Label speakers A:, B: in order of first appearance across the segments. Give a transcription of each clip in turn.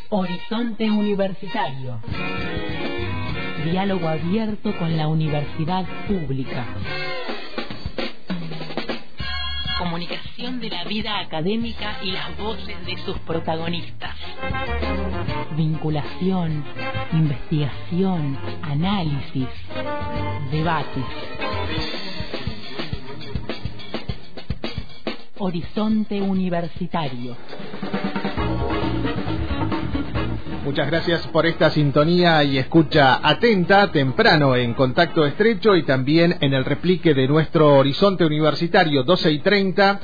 A: Horizonte Universitario. Diálogo abierto con la universidad pública. Comunicación de la vida académica y las voces de sus protagonistas. Vinculación, investigación, análisis, debates. Horizonte Universitario.
B: Muchas gracias por esta sintonía y escucha atenta, temprano en Contacto Estrecho y también en el replique de nuestro Horizonte Universitario, 12:30,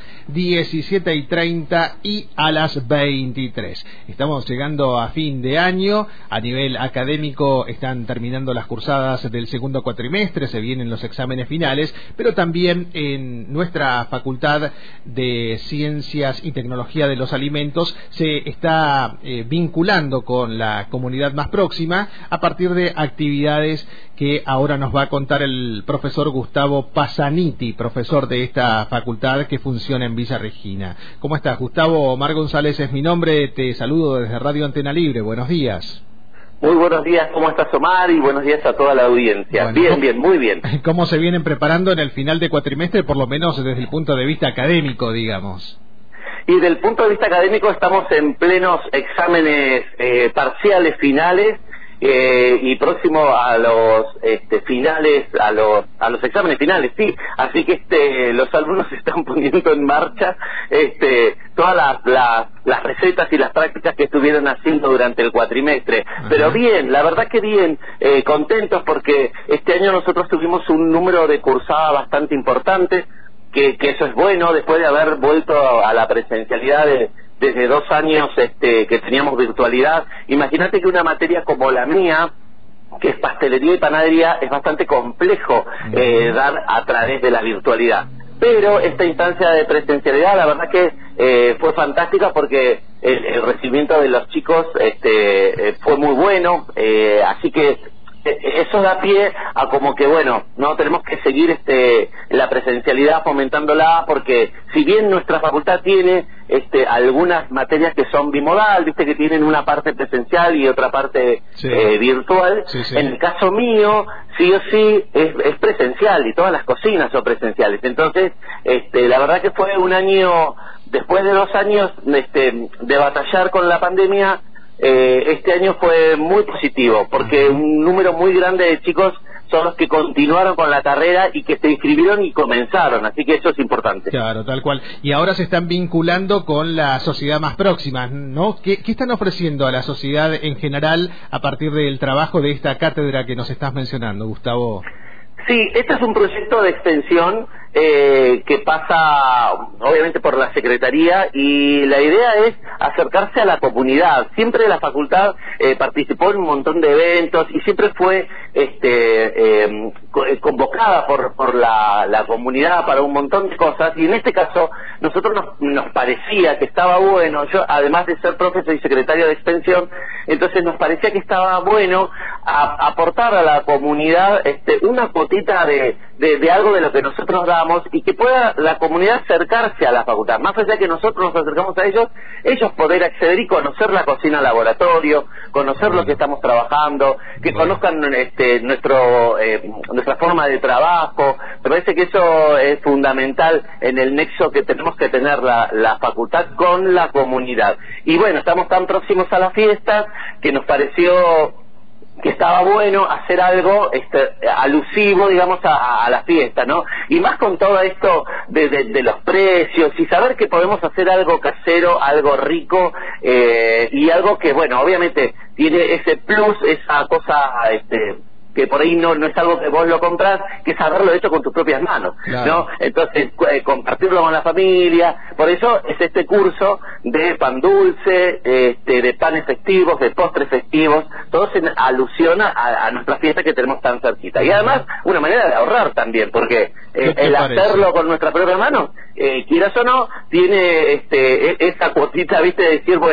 B: 17:30 y a las 23. Estamos llegando a fin de año, a nivel académico están terminando las cursadas del segundo cuatrimestre, se vienen los exámenes finales, pero también en nuestra Facultad de Ciencias y Tecnología de los Alimentos se está vinculando con la comunidad más próxima a partir de actividades que ahora nos va a contar el profesor Gustavo Pasaniti, profesor de esta facultad que funciona en Villa Regina. ¿Cómo estás, Gustavo? Omar González es mi nombre, te saludo desde Radio Antena Libre. Buenos días.
C: Muy buenos días, ¿cómo estás, Omar? Y buenos días a toda la audiencia. Bueno, bien, muy bien.
B: ¿Cómo se vienen preparando en el final de cuatrimestre, por lo menos desde el punto de vista académico, digamos?
C: Y del punto de vista académico estamos en plenos exámenes parciales finales y próximo a los finales, a los exámenes finales, sí. Así que los alumnos se están poniendo en marcha todas las recetas y las prácticas que estuvieron haciendo durante el cuatrimestre. Ajá. Pero bien, la verdad que bien, contentos porque este año nosotros tuvimos un número de cursada bastante importante. Que eso es bueno, después de haber vuelto a la presencialidad desde 2 años que teníamos virtualidad. Imagínate que una materia como la mía, que es pastelería y panadería, es bastante complejo dar a través de la virtualidad. Pero esta instancia de presencialidad, la verdad que fue fantástica porque el recibimiento de los chicos fue muy bueno, así que eso da pie a como que bueno, no tenemos que seguir la presencialidad fomentándola, porque si bien nuestra facultad tiene algunas materias que son bimodal, viste que tienen una parte presencial y otra parte virtual, sí. En el caso mío sí o sí es presencial y todas las cocinas son presenciales. Entonces la verdad que fue un año, después de 2 años de batallar con la pandemia, este año fue muy positivo, porque un número muy grande de chicos son los que continuaron con la carrera y que se inscribieron y comenzaron, así que eso es importante.
B: Claro, tal cual. Y ahora se están vinculando con la sociedad más próxima, ¿no? ¿Qué están ofreciendo a la sociedad en general a partir del trabajo de esta cátedra que nos estás mencionando, Gustavo?
C: Sí, este es un proyecto de extensión que pasa obviamente por la Secretaría, y la idea es acercarse a la comunidad. Siempre la facultad participó en un montón de eventos y siempre fue convocada por la comunidad para un montón de cosas, y en este caso nosotros nos parecía que estaba bueno, yo además de ser profesor y secretario de extensión, entonces nos parecía que estaba bueno aportar a la comunidad una cuotita de algo de lo que nosotros damos, y que pueda la comunidad acercarse a la facultad, más allá que nosotros nos acercamos a ellos poder acceder y conocer la cocina laboratorio, conocer lo que estamos trabajando, que conozcan nuestra forma de trabajo. Me parece que eso es fundamental en el nexo que tenemos que tener la facultad con la comunidad. Y bueno, estamos tan próximos a la fiesta que nos pareció que estaba bueno hacer algo alusivo, digamos, a la fiesta, ¿no? Y más con todo esto de los precios, y saber que podemos hacer algo casero, algo rico, y algo que, bueno, obviamente tiene ese plus, esa cosa que por ahí no es algo que vos lo comprás, que es haberlo hecho con tus propias manos, claro, ¿no? Entonces, compartirlo con la familia. Por eso es este curso de pan dulce, de panes festivos, de postres festivos, todo se alusiona a nuestra fiesta que tenemos tan cerquita. Y además, una manera de ahorrar también, porque el hacerlo con nuestra propia mano, quieras o no, tiene esa cuotita, viste, de decir, bueno,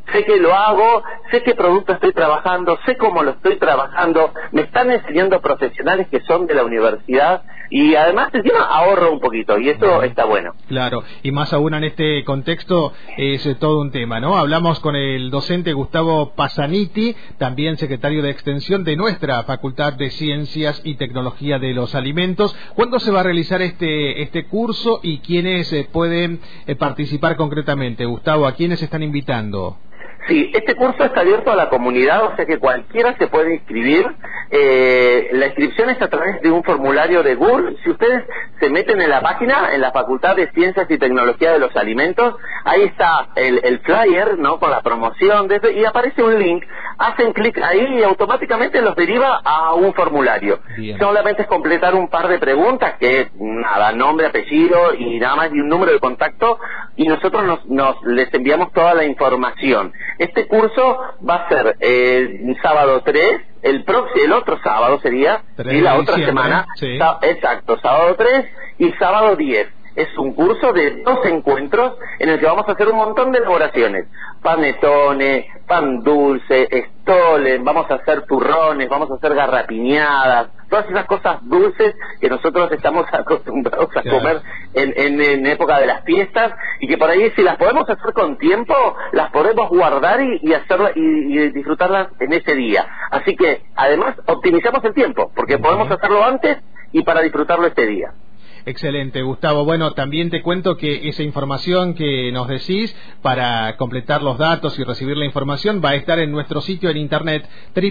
C: sé que lo hago, sé qué producto estoy trabajando, sé cómo lo estoy trabajando, me están enseñando profesionales que son de la universidad y además encima ahorro un poquito y eso está bueno.
B: Claro, y más aún en este contexto es todo un tema, ¿no? Hablamos con el docente Gustavo Pasaniti, también secretario de Extensión de nuestra Facultad de Ciencias y Tecnología de los Alimentos. ¿Cuándo se va a realizar este curso y quiénes pueden participar concretamente? Gustavo, ¿a quiénes están invitando?
C: Sí, este curso está abierto a la comunidad, o sea que cualquiera se puede inscribir. La inscripción es a través de un formulario de Google. Si ustedes se meten en la página, en la Facultad de Ciencias y Tecnología de los Alimentos, ahí está el flyer, ¿no?, con la promoción, y aparece un link. Hacen clic ahí y automáticamente los deriva a un formulario. Bien. Solamente es completar un par de preguntas, que nada, nombre, apellido y nada más, y un número de contacto, y nosotros les enviamos toda la información. Este curso va a ser sábado 3, el otro sábado sería, y la otra semana, sí. Exacto, sábado 3 y sábado 10. Es un curso de 2 encuentros en el que vamos a hacer un montón de elaboraciones. Panetones, pan dulce, estolen, vamos a hacer turrones, vamos a hacer garrapiñadas, todas esas cosas dulces que nosotros estamos acostumbrados a comer en época de las fiestas y que por ahí si las podemos hacer con tiempo, las podemos guardar y hacerlas y disfrutarlas en ese día. Así que además optimizamos el tiempo porque podemos hacerlo antes y para disfrutarlo este día.
B: Excelente, Gustavo. Bueno, también te cuento que esa información que nos decís para completar los datos y recibir la información va a estar en nuestro sitio en internet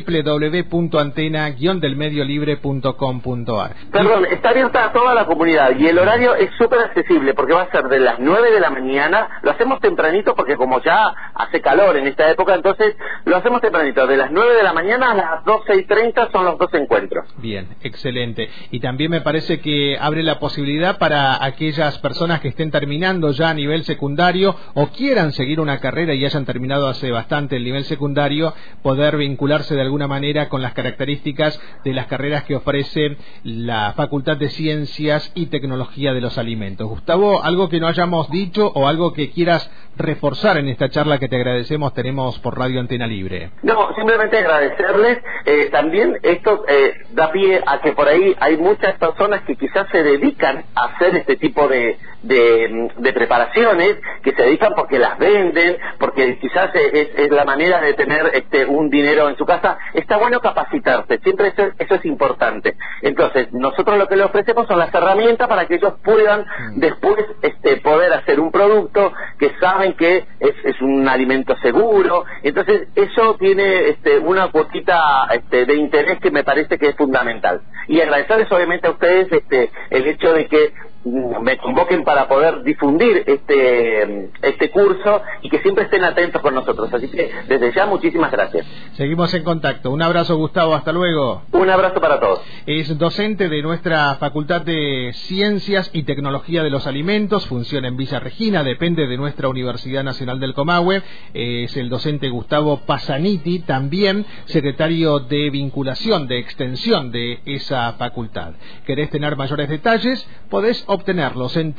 B: www.antena-delmediolibre.com.ar.
C: Perdón, está abierta a toda la comunidad y el horario es súper accesible porque va a ser de las 9 de la mañana, lo hacemos tempranito porque como ya hace calor en esta época, entonces lo hacemos tempranito, de las 9 de la mañana a las 12:30 son los 2 encuentros.
B: Bien, excelente. Y también me parece que abre la posibilidad para aquellas personas que estén terminando ya a nivel secundario o quieran seguir una carrera y hayan terminado hace bastante el nivel secundario, poder vincularse de alguna manera con las características de las carreras que ofrece la Facultad de Ciencias y Tecnología de los Alimentos. Gustavo, ¿algo que no hayamos dicho o algo que quieras reforzar en esta charla que te agradecemos tenemos por Radio Antena Libre?
C: No, simplemente agradecerles. También esto da pie a que por ahí hay muchas personas que quizás se dedican a hacer este tipo de preparaciones, que se dedican porque las venden, porque quizás es la manera de tener un dinero en su casa. Está bueno capacitarse, siempre eso es importante. Entonces, nosotros lo que les ofrecemos son las herramientas para que ellos puedan después poder hacer un producto que saben que es un alimento seguro. Entonces, eso tiene una cuotita de interés que me parece que es fundamental. Y agradecerles obviamente a ustedes el hecho de que me convoquen para poder difundir este curso y que siempre estén atentos con nosotros. Así que desde ya muchísimas gracias.
B: Seguimos en contacto. Un abrazo, Gustavo, hasta luego.
C: Un abrazo para todos.
B: Es docente de nuestra Facultad de Ciencias y Tecnología de los Alimentos, funciona en Villa Regina, depende de nuestra Universidad Nacional del Comahue. Es el docente Gustavo Pasaniti, también secretario de vinculación, de extensión de esa facultad. ¿Querés tener mayores detalles? Podés obtenerlos en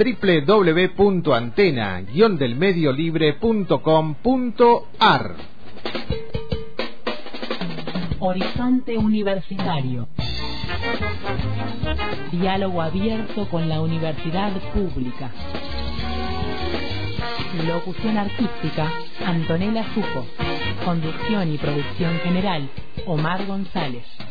B: www.antena-delmediolibre.com.ar.
A: Horizonte Universitario. Diálogo abierto con la universidad pública. Locución artística, Antonella Sujo. Conducción y producción general, Omar González.